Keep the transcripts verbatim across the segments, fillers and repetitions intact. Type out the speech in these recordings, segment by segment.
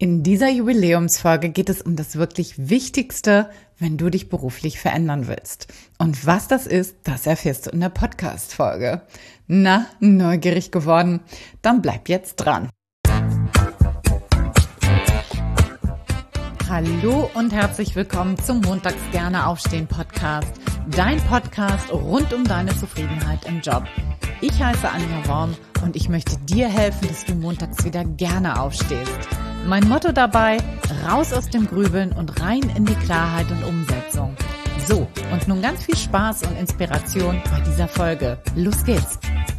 In dieser Jubiläumsfolge geht es um das wirklich Wichtigste, wenn du dich beruflich verändern willst. Und was das ist, das erfährst du in der Podcast-Folge. Na, neugierig geworden? Dann bleib jetzt dran. Hallo und herzlich willkommen zum Montags gerne aufstehen Podcast. Dein Podcast rund um deine Zufriedenheit im Job. Ich heiße Anja Worm und ich möchte dir helfen, dass du montags wieder gerne aufstehst. Mein Motto dabei, raus aus dem Grübeln und rein in die Klarheit und Umsetzung. So, und nun ganz viel Spaß und Inspiration bei dieser Folge. Los geht's!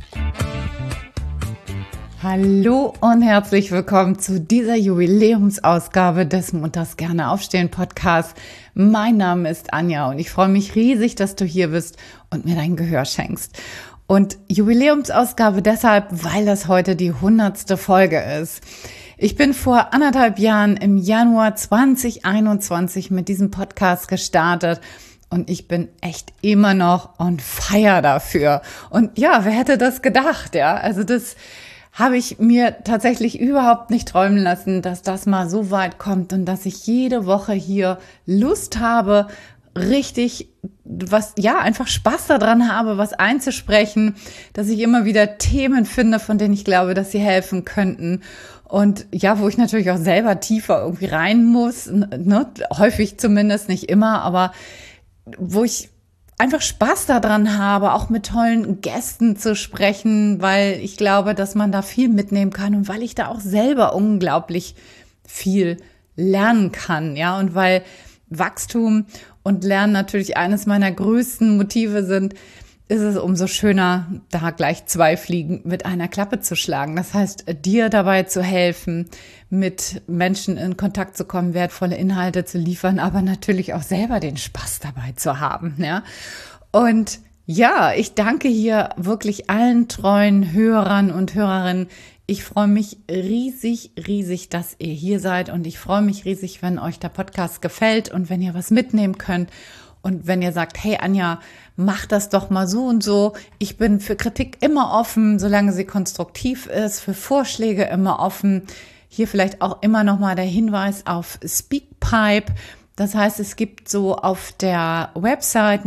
Hallo und herzlich willkommen zu dieser Jubiläumsausgabe des Montags gerne aufstehen Podcast. Mein Name ist Anja und ich freue mich riesig, dass du hier bist und mir dein Gehör schenkst. Und Jubiläumsausgabe deshalb, weil das heute die hundertste Folge ist. Ich bin vor anderthalb Jahren im Januar zwanzig einundzwanzig mit diesem Podcast gestartet und ich bin echt immer noch on fire dafür. Und ja, wer hätte das gedacht, ja? Also das habe ich mir tatsächlich überhaupt nicht träumen lassen, dass das mal so weit kommt und dass ich jede Woche hier Lust habe, richtig was, ja, einfach Spaß daran habe, was einzusprechen, dass ich immer wieder Themen finde, von denen ich glaube, dass sie helfen könnten. Und ja, wo ich natürlich auch selber tiefer irgendwie rein muss, ne? Häufig zumindest, nicht immer, aber wo ich einfach Spaß daran habe, auch mit tollen Gästen zu sprechen, weil ich glaube, dass man da viel mitnehmen kann und weil ich da auch selber unglaublich viel lernen kann, ja, und weil Wachstum und Lernen natürlich eines meiner größten Motive sind, ist es umso schöner, da gleich zwei Fliegen mit einer Klappe zu schlagen. Das heißt, dir dabei zu helfen, mit Menschen in Kontakt zu kommen, wertvolle Inhalte zu liefern, aber natürlich auch selber den Spaß dabei zu haben, ja. Und ja, ich danke hier wirklich allen treuen Hörern und Hörerinnen. Ich freue mich riesig, riesig, dass ihr hier seid und ich freue mich riesig, wenn euch der Podcast gefällt und wenn ihr was mitnehmen könnt. Und wenn ihr sagt, hey Anja, mach das doch mal so und so. Ich bin für Kritik immer offen, solange sie konstruktiv ist, für Vorschläge immer offen. Hier vielleicht auch immer noch mal der Hinweis auf Speakpipe. Das heißt, es gibt so auf der Website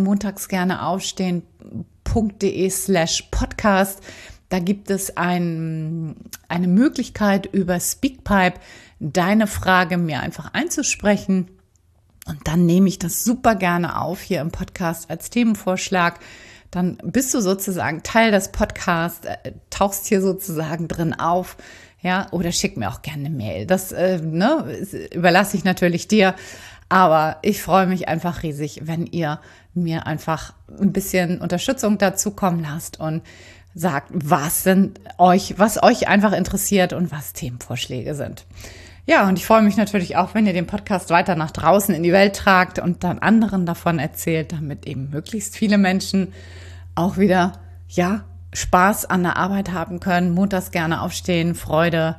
montagsgerneaufstehen.de slash podcast. Da gibt es ein, eine Möglichkeit, über Speakpipe deine Frage mir einfach einzusprechen. Und dann nehme ich das super gerne auf hier im Podcast als Themenvorschlag. Dann bist du sozusagen Teil des Podcasts, äh, tauchst hier sozusagen drin auf, ja, oder schick mir auch gerne eine Mail. Das äh, ne, überlasse ich natürlich dir, aber ich freue mich einfach riesig, wenn ihr mir einfach ein bisschen Unterstützung dazu kommen lasst und sagt, was denn euch, was euch einfach interessiert und was Themenvorschläge sind. Ja, und ich freue mich natürlich auch, wenn ihr den Podcast weiter nach draußen in die Welt tragt und dann anderen davon erzählt, damit eben möglichst viele Menschen auch wieder, ja, Spaß an der Arbeit haben können, montags gerne aufstehen, Freude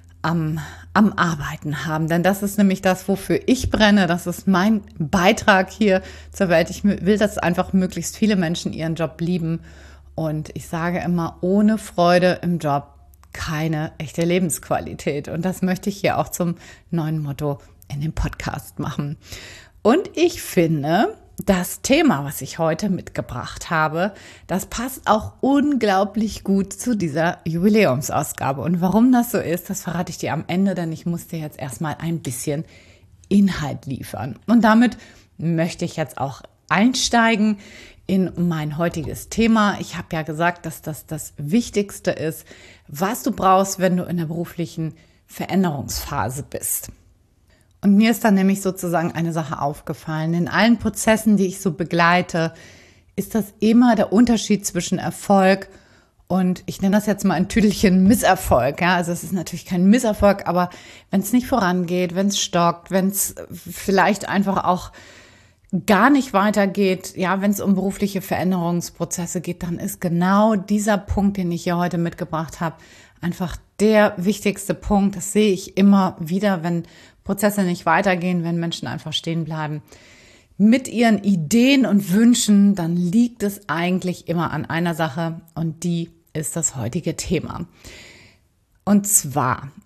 am, am Arbeiten haben. Denn das ist nämlich das, wofür ich brenne. Das ist mein Beitrag hier zur Welt. Ich will, dass einfach möglichst viele Menschen ihren Job lieben. Und ich sage immer, ohne Freude im Job keine echte Lebensqualität. Und das möchte ich hier auch zum neuen Motto in dem Podcast machen. Und ich finde, das Thema, was ich heute mitgebracht habe, das passt auch unglaublich gut zu dieser Jubiläumsausgabe. Und warum das so ist, das verrate ich dir am Ende, denn ich muss dir jetzt erstmal ein bisschen Inhalt liefern. Und damit möchte ich jetzt auch einsteigen in mein heutiges Thema. Ich habe ja gesagt, dass das das Wichtigste ist, was du brauchst, wenn du in der beruflichen Veränderungsphase bist. Und mir ist dann nämlich sozusagen eine Sache aufgefallen. In allen Prozessen, die ich so begleite, ist das immer der Unterschied zwischen Erfolg und, ich nenne das jetzt mal ein Tüdelchen, Misserfolg. Ja, also es ist natürlich kein Misserfolg, aber wenn es nicht vorangeht, wenn es stockt, wenn es vielleicht einfach auch gar nicht weitergeht, ja, wenn es um berufliche Veränderungsprozesse geht, dann ist genau dieser Punkt, den ich hier heute mitgebracht habe, einfach der wichtigste Punkt. Das sehe ich immer wieder, wenn Prozesse nicht weitergehen, wenn Menschen einfach stehen bleiben mit ihren Ideen und Wünschen, dann liegt es eigentlich immer an einer Sache und die ist das heutige Thema. Und zwar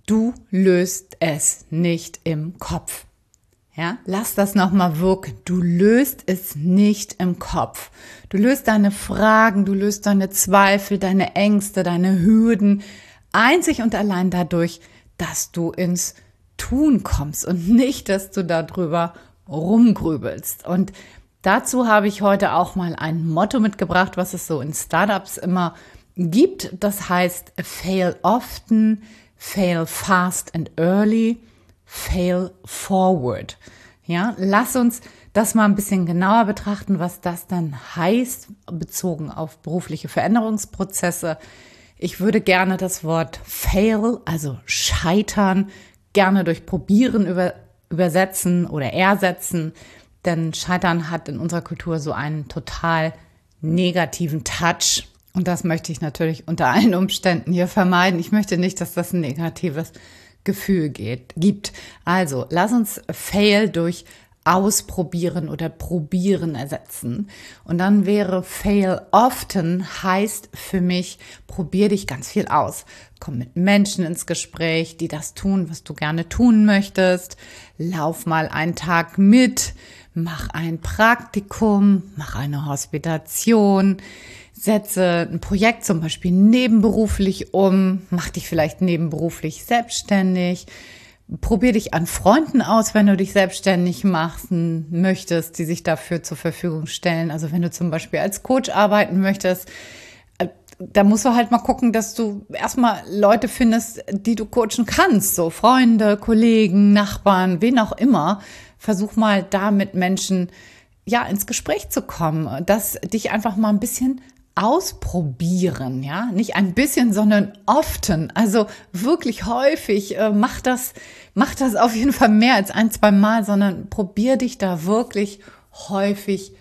Du löst es nicht im Kopf. Ja, lass das nochmal wirken. Du löst es nicht im Kopf. Du löst deine Fragen, du löst deine Zweifel, deine Ängste, deine Hürden einzig und allein dadurch, dass du ins Tun kommst und nicht, dass du darüber rumgrübelst. Und dazu habe ich heute auch mal ein Motto mitgebracht, was es so in Startups immer gibt. Das heißt, fail often, fail fast and early, fail forward. Ja, lass uns das mal ein bisschen genauer betrachten, was das dann heißt, bezogen auf berufliche Veränderungsprozesse. Ich würde gerne das Wort fail, also scheitern, gerne durch probieren über, übersetzen oder ersetzen, denn Scheitern hat in unserer Kultur so einen total negativen Touch. Und das möchte ich natürlich unter allen Umständen hier vermeiden. Ich möchte nicht, dass das ein negatives Gefühl geht, gibt. Also, lass uns fail durch ausprobieren oder probieren ersetzen. Und dann wäre fail often heißt für mich, probier dich ganz viel aus. Komm mit Menschen ins Gespräch, die das tun, was du gerne tun möchtest. Lauf mal einen Tag mit, mach ein Praktikum, mach eine Hospitation. Setze ein Projekt zum Beispiel nebenberuflich um, mach dich vielleicht nebenberuflich selbstständig, probier dich an Freunden aus, wenn du dich selbstständig machen möchtest, die sich dafür zur Verfügung stellen. Also wenn du zum Beispiel als Coach arbeiten möchtest, da musst du halt mal gucken, dass du erstmal Leute findest, die du coachen kannst, so Freunde, Kollegen, Nachbarn, wen auch immer. Versuch mal da mit Menschen ja ins Gespräch zu kommen, dass dich einfach mal ein bisschen ausprobieren, ja, nicht ein bisschen, sondern often, also wirklich häufig, äh, mach das, mach das auf jeden Fall mehr als ein, zwei Mal, sondern probier dich da wirklich häufig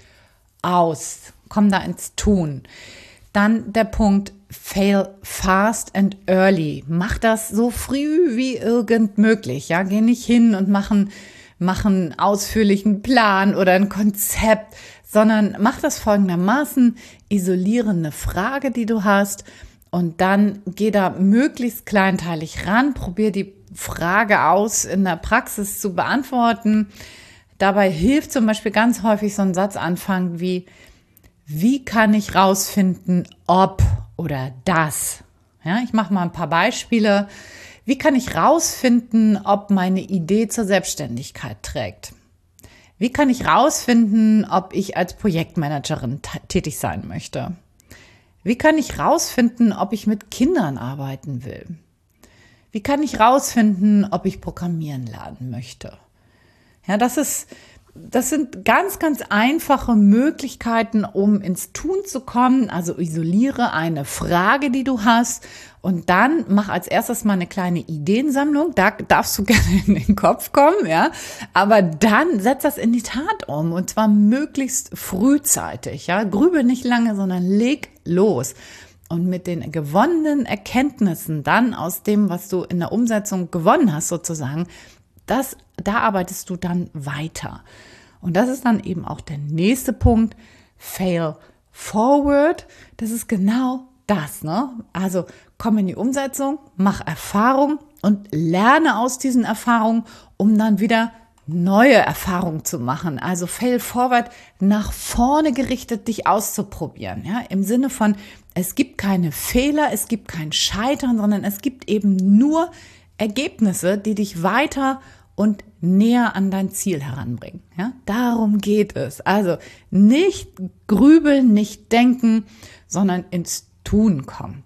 aus, komm da ins Tun. Dann der Punkt, fail fast and early, mach das so früh wie irgend möglich, ja, geh nicht hin und machen, machen ausführlichen Plan oder ein Konzept, sondern mach das folgendermaßen, isoliere eine Frage, die du hast und dann geh da möglichst kleinteilig ran, probier die Frage aus in der Praxis zu beantworten. Dabei hilft zum Beispiel ganz häufig so ein Satzanfang wie, wie kann ich rausfinden, ob oder das? Ja, ich mache mal ein paar Beispiele. Wie kann ich rausfinden, ob meine Idee zur Selbstständigkeit trägt? Wie kann ich rausfinden, ob ich als Projektmanagerin t- tätig sein möchte? Wie kann ich rausfinden, ob ich mit Kindern arbeiten will? Wie kann ich rausfinden, ob ich programmieren lernen möchte? Ja, das ist, das sind ganz, ganz einfache Möglichkeiten, um ins Tun zu kommen. Also isoliere eine Frage, die du hast und dann mach als erstes mal eine kleine Ideensammlung. Da darfst du gerne in den Kopf kommen, ja. Aber dann setz das in die Tat um und zwar möglichst frühzeitig, ja. Grübel nicht lange, sondern leg los. Und mit den gewonnenen Erkenntnissen dann aus dem, was du in der Umsetzung gewonnen hast sozusagen, das, da arbeitest du dann weiter. Und das ist dann eben auch der nächste Punkt, fail forward. Das ist genau das, ne? Also komm in die Umsetzung, mach Erfahrung und lerne aus diesen Erfahrungen, um dann wieder neue Erfahrungen zu machen. Also fail forward, nach vorne gerichtet, dich auszuprobieren. Ja, im Sinne von, es gibt keine Fehler, es gibt kein Scheitern, sondern es gibt eben nur Ergebnisse, die dich weiter und näher an dein Ziel heranbringen. Ja, darum geht es. Also nicht grübeln, nicht denken, sondern ins Tun kommen.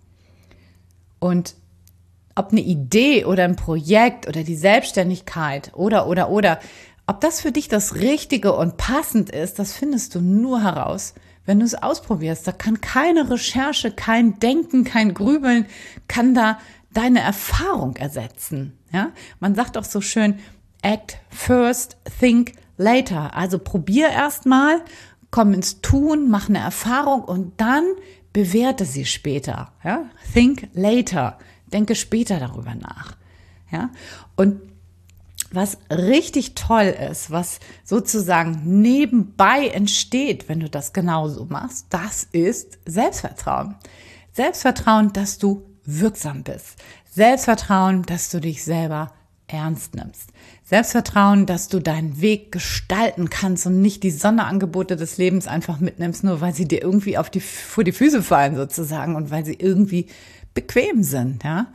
Und ob eine Idee oder ein Projekt oder die Selbstständigkeit oder, oder, oder, ob das für dich das Richtige und passend ist, das findest du nur heraus, wenn du es ausprobierst. Da kann keine Recherche, kein Denken, kein Grübeln, kann da deine Erfahrung ersetzen. Ja? Man sagt auch so schön, act first, think later. Also probier erst mal, komm ins Tun, mach eine Erfahrung und dann bewerte sie später. Ja? Think later. Denke später darüber nach. Ja? Und was richtig toll ist, was sozusagen nebenbei entsteht, wenn du das genauso machst, das ist Selbstvertrauen. Selbstvertrauen, dass du wirksam bist. Selbstvertrauen, dass du dich selber ernst nimmst. Selbstvertrauen, dass du deinen Weg gestalten kannst und nicht die Sonderangebote des Lebens einfach mitnimmst, nur weil sie dir irgendwie auf die, vor die Füße fallen sozusagen und weil sie irgendwie bequem sind, ja.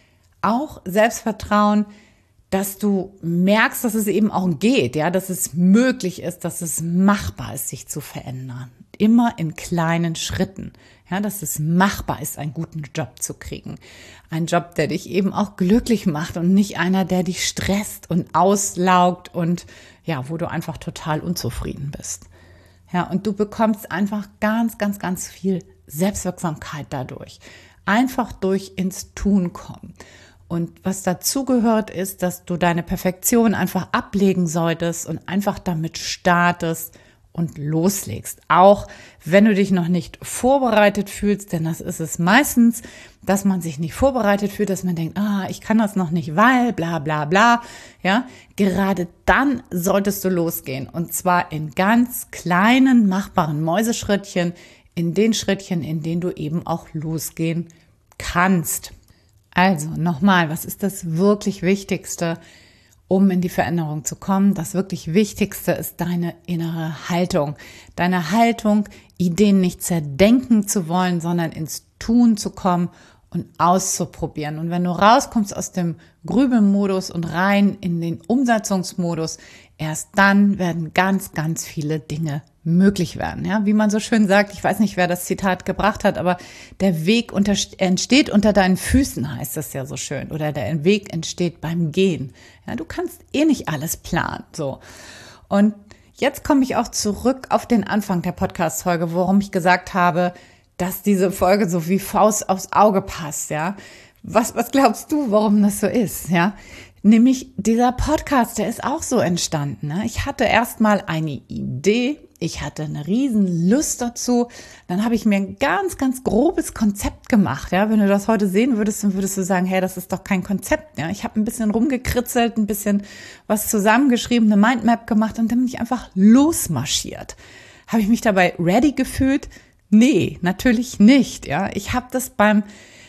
Auch Selbstvertrauen, dass du merkst, dass es eben auch geht, ja, dass es möglich ist, dass es machbar ist, sich zu verändern. Immer in kleinen Schritten, ja, dass es machbar ist, einen guten Job zu kriegen. Ein Job, der dich eben auch glücklich macht und nicht einer, der dich stresst und auslaugt und ja, wo du einfach total unzufrieden bist. Ja, und du bekommst einfach ganz, ganz, ganz viel Selbstwirksamkeit dadurch. Einfach durch ins Tun kommen. Und was dazu gehört, ist, dass du deine Perfektion einfach ablegen solltest und einfach damit startest und loslegst. Auch wenn du dich noch nicht vorbereitet fühlst, denn das ist es meistens, dass man sich nicht vorbereitet fühlt, dass man denkt, ah, ich kann das noch nicht, weil, bla, bla, bla. Ja, gerade dann solltest du losgehen. Und zwar in ganz kleinen, machbaren Mäuseschrittchen, in den Schrittchen, in denen du eben auch losgehen kannst. Also nochmal, was ist das wirklich Wichtigste, um in die Veränderung zu kommen? Das wirklich Wichtigste ist deine innere Haltung. Deine Haltung, Ideen nicht zerdenken zu wollen, sondern ins Tun zu kommen und auszuprobieren. Und wenn du rauskommst aus dem Grübelmodus und rein in den Umsetzungsmodus, erst dann werden ganz, ganz viele Dinge möglich werden. Ja, wie man so schön sagt, ich weiß nicht, wer das Zitat gebracht hat, aber der Weg unter, entsteht unter deinen Füßen, heißt das ja so schön. Oder der Weg entsteht beim Gehen. Ja, du kannst eh nicht alles planen. So. Und jetzt komme ich auch zurück auf den Anfang der Podcast-Folge, worum ich gesagt habe, dass diese Folge so wie Faust aufs Auge passt. Ja, was, was glaubst du, warum das so ist? Ja, nämlich dieser Podcast, der ist auch so entstanden. Ne? Ich hatte erstmal eine Idee. Ich hatte eine riesen Lust dazu. Dann habe ich mir ein ganz, ganz grobes Konzept gemacht. Ja, wenn du das heute sehen würdest, dann würdest du sagen, hey, das ist doch kein Konzept. Ja, ich habe ein bisschen rumgekritzelt, ein bisschen was zusammengeschrieben, eine Mindmap gemacht und dann bin ich einfach losmarschiert. Habe ich mich dabei ready gefühlt? Nee, natürlich nicht. Ja, ich habe das beim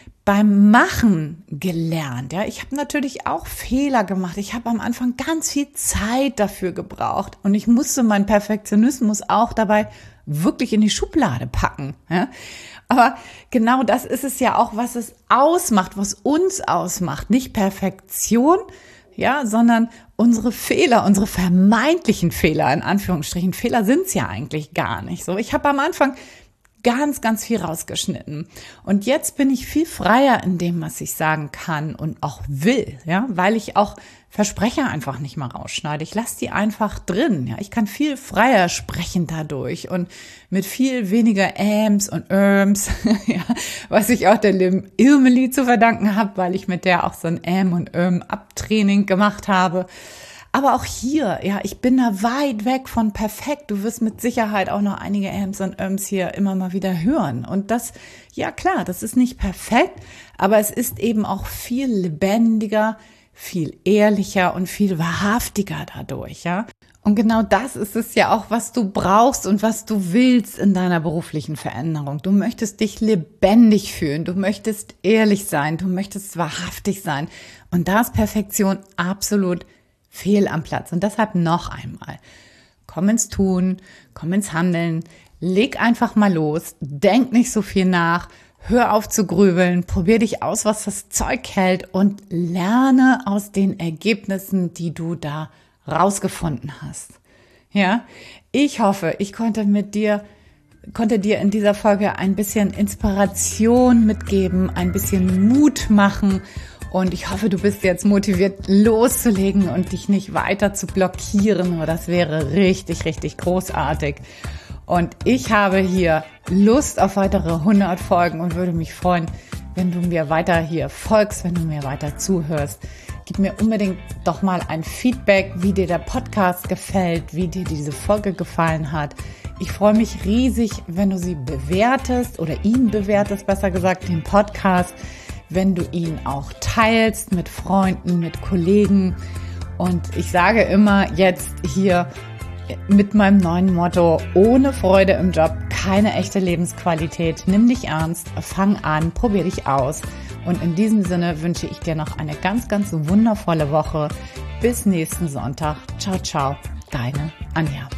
beim Machen gelernt. Ja, ich habe natürlich auch Fehler gemacht. Ich habe am Anfang ganz viel Zeit dafür gebraucht und ich musste meinen Perfektionismus auch dabei wirklich in die Schublade packen. Ja, aber genau das ist es ja auch, was es ausmacht, was uns ausmacht. Nicht Perfektion, ja, sondern unsere Fehler, unsere vermeintlichen Fehler, in Anführungsstrichen. Fehler sind es ja eigentlich gar nicht. So, ich habe am Anfang ganz, ganz viel rausgeschnitten. Und jetzt bin ich viel freier in dem, was ich sagen kann und auch will, ja, weil ich auch Versprecher einfach nicht mal rausschneide. Ich lasse die einfach drin, ja. Ich kann viel freier sprechen dadurch und mit viel weniger Äms und Öms, ja, was ich auch der lieben Irmeli zu verdanken habe, weil ich mit der auch so ein Äm und Öm Abtraining gemacht habe. Aber auch hier, ja, ich bin da weit weg von perfekt. Du wirst mit Sicherheit auch noch einige Äms und Öms hier immer mal wieder hören. Und das, ja klar, das ist nicht perfekt, aber es ist eben auch viel lebendiger, viel ehrlicher und viel wahrhaftiger dadurch, ja. Und genau das ist es ja auch, was du brauchst und was du willst in deiner beruflichen Veränderung. Du möchtest dich lebendig fühlen, du möchtest ehrlich sein, du möchtest wahrhaftig sein. Und da ist Perfektion absolut fehl am Platz. Und deshalb noch einmal, komm ins Tun, komm ins Handeln, leg einfach mal los, denk nicht so viel nach, hör auf zu grübeln, probier dich aus, was das Zeug hält und lerne aus den Ergebnissen, die du da rausgefunden hast. Ja, ich hoffe, ich konnte mit dir, konnte dir in dieser Folge ein bisschen Inspiration mitgeben, ein bisschen Mut machen. Und ich hoffe, du bist jetzt motiviert, loszulegen und dich nicht weiter zu blockieren. Das wäre richtig, richtig großartig. Und ich habe hier Lust auf weitere hundert Folgen und würde mich freuen, wenn du mir weiter hier folgst, wenn du mir weiter zuhörst. Gib mir unbedingt doch mal ein Feedback, wie dir der Podcast gefällt, wie dir diese Folge gefallen hat. Ich freue mich riesig, wenn du sie bewertest oder ihn bewertest, besser gesagt, den Podcast, wenn du ihn auch teilst mit Freunden, mit Kollegen. Und ich sage immer jetzt hier mit meinem neuen Motto, ohne Freude im Job keine echte Lebensqualität. Nimm dich ernst, fang an, probier dich aus Und in diesem Sinne wünsche ich dir noch eine ganz, ganz wundervolle Woche. Bis nächsten Sonntag. Ciao, ciao, deine Anja.